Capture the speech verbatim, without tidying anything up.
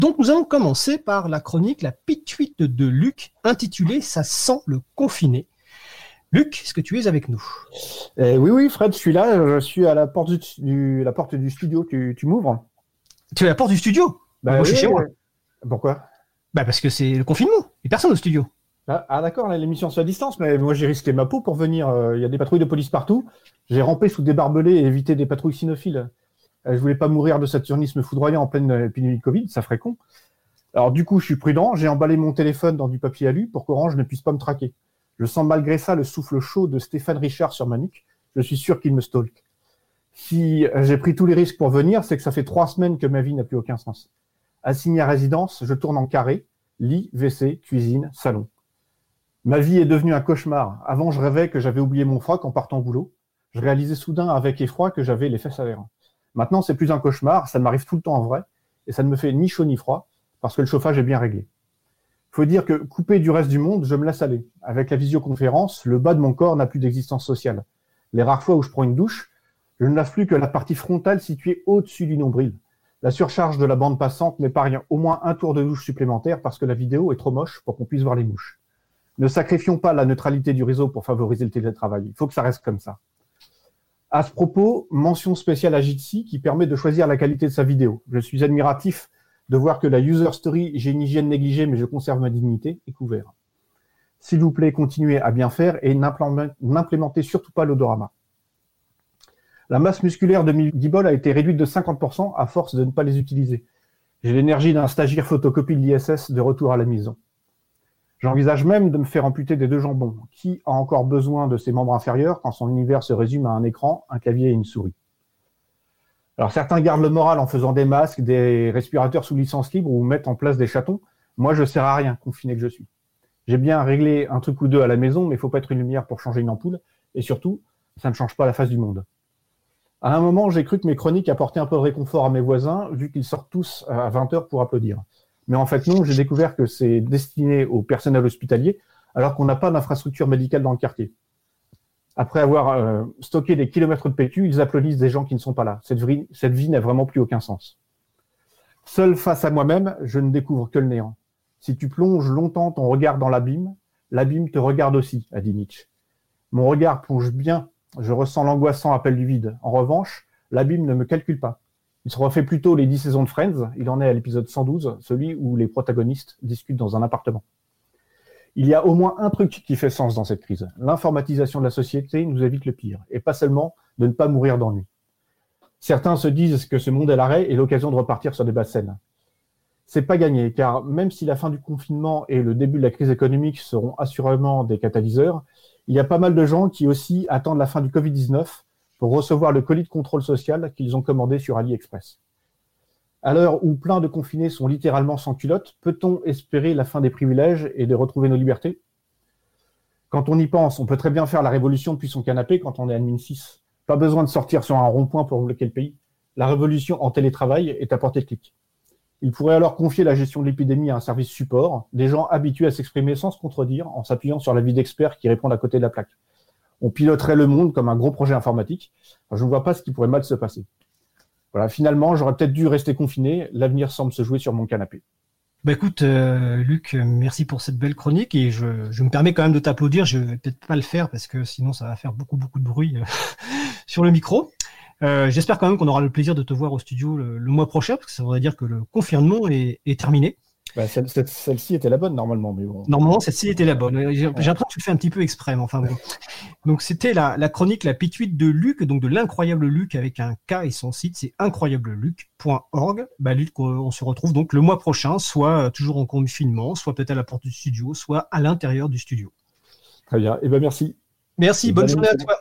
Donc nous allons commencer par la chronique La Pituite de Luc, intitulée Ça sent le confiné. Luc, est-ce que tu es avec nous ? euh, Oui, oui, Fred, je suis là. Je suis à la porte du, du, la porte du studio. Tu, tu m'ouvres ? Tu es à la porte du studio ? Bah, Moi, oui, je suis chez moi. Pourquoi ? Bah parce que c'est le confinement. Il n'y a personne au studio. Ah, ah d'accord, là, l'émission c'est à distance, mais moi j'ai risqué ma peau pour venir. Il euh, y a des patrouilles de police partout. J'ai rampé sous des barbelés et évité des patrouilles cynophiles. Euh, je voulais pas mourir de saturnisme foudroyant en pleine épidémie de Covid, ça ferait con. Alors du coup, je suis prudent. J'ai emballé mon téléphone dans du papier alu pour qu'Orange ne puisse pas me traquer. Je sens malgré ça le souffle chaud de Stéphane Richard sur ma nuque. Je suis sûr qu'il me stalk. Si j'ai pris tous les risques pour venir, c'est que ça fait trois semaines que ma vie n'a plus aucun sens. Assigné à résidence, je tourne en carré, lit, W C, cuisine, salon. Ma vie est devenue un cauchemar. Avant, je rêvais que j'avais oublié mon froc en partant au boulot. Je réalisais soudain avec effroi que j'avais les fesses à l'air. Maintenant, c'est plus un cauchemar, ça m'arrive tout le temps en vrai, et ça ne me fait ni chaud ni froid, parce que le chauffage est bien réglé. Faut dire que, coupé du reste du monde, je me laisse aller. Avec la visioconférence, le bas de mon corps n'a plus d'existence sociale. Les rares fois où je prends une douche, je ne lave plus que la partie frontale située au-dessus du nombril. La surcharge de la bande passante m'épargne au moins un tour de douche supplémentaire parce que la vidéo est trop moche pour qu'on puisse voir les mouches. Ne sacrifions pas la neutralité du réseau pour favoriser le télétravail. Il faut que ça reste comme ça. À ce propos, mention spéciale à Jitsi qui permet de choisir la qualité de sa vidéo. Je suis admiratif de voir que la user story « J'ai une hygiène négligée mais je conserve ma dignité » est couvert. S'il vous plaît, continuez à bien faire et n'implémentez surtout pas l'odorama. La masse musculaire de mes guibolles a été réduite de cinquante pour cent à force de ne pas les utiliser. J'ai l'énergie d'un stagiaire photocopie de l'I S S de retour à la maison. J'envisage même de me faire amputer des deux jambons. Qui a encore besoin de ses membres inférieurs quand son univers se résume à un écran, un clavier et une souris ? Alors certains gardent le moral en faisant des masques, des respirateurs sous licence libre ou mettent en place des chatons. Moi, je sers à rien, confiné que je suis. J'ai bien réglé un truc ou deux à la maison, mais il faut pas être une lumière pour changer une ampoule. Et surtout, ça ne change pas la face du monde. À un moment, j'ai cru que mes chroniques apportaient un peu de réconfort à mes voisins, vu qu'ils sortent tous à vingt heures pour applaudir. Mais en fait, non, j'ai découvert que c'est destiné au personnel hospitalier, alors qu'on n'a pas d'infrastructure médicale dans le quartier. Après avoir euh, stocké des kilomètres de P Q, ils applaudissent des gens qui ne sont pas là. Cette vie, cette vie n'a vraiment plus aucun sens. Seul face à moi-même, je ne découvre que le néant. Si tu plonges longtemps ton regard dans l'abîme, l'abîme te regarde aussi, a dit Nietzsche. Mon regard plonge bien, je ressens l'angoissant appel du vide. En revanche, l'abîme ne me calcule pas. Il se refait plutôt les dix saisons de Friends, il en est à l'épisode cent douze, celui où les protagonistes discutent dans un appartement. Il y a au moins un truc qui fait sens dans cette crise. L'informatisation de la société nous évite le pire, et pas seulement de ne pas mourir d'ennui. Certains se disent que ce monde est l'arrêt et l'occasion de repartir sur des basses scènes. C'est pas gagné, car même si la fin du confinement et le début de la crise économique seront assurément des catalyseurs, il y a pas mal de gens qui aussi attendent la fin du covid dix-neuf pour recevoir le colis de contrôle social qu'ils ont commandé sur AliExpress. À l'heure où plein de confinés sont littéralement sans culotte, peut-on espérer la fin des privilèges et de retrouver nos libertés ? Quand on y pense, on peut très bien faire la révolution depuis son canapé quand on est admin six. Pas besoin de sortir sur un rond-point pour bloquer le pays. La révolution en télétravail est à portée de clic. Il pourrait alors confier la gestion de l'épidémie à un service support, des gens habitués à s'exprimer sans se contredire, en s'appuyant sur l'avis d'experts qui répondent à côté de la plaque. On piloterait le monde comme un gros projet informatique. Alors, je ne vois pas ce qui pourrait mal se passer. Voilà, finalement, j'aurais peut-être dû rester confiné. L'avenir semble se jouer sur mon canapé. Bah écoute, euh, Luc, merci pour cette belle chronique et je, je me permets quand même de t'applaudir. Je vais peut-être pas le faire parce que sinon ça va faire beaucoup beaucoup de bruit euh, sur le micro. Euh, j'espère quand même qu'on aura le plaisir de te voir au studio le, le mois prochain parce que ça voudrait dire que le confinement est, est terminé. Bah, celle, celle, celle-ci était la bonne normalement, mais bon. Normalement, celle-ci était la bonne. J'ai, j'ai l'impression que tu le fais un petit peu exprès, mais enfin bon. Donc c'était la, la chronique La Pituite de Luc, donc de l'incroyable Luc avec un K et son site, c'est incroyable luc point org. Bah Luc, on se retrouve donc le mois prochain, soit toujours en confinement, soit peut-être à la porte du studio, soit à l'intérieur du studio. Très bien. Et ben merci. Merci. Et bonne journée à toi.